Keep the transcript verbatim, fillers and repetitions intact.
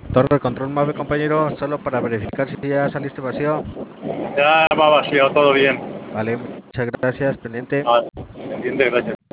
Torre de control MAVE, compañero, solo para verificar si ya saliste vacío. Ya va vacío, todo bien. Vale, muchas gracias, pendiente. Ah, entiende, gracias.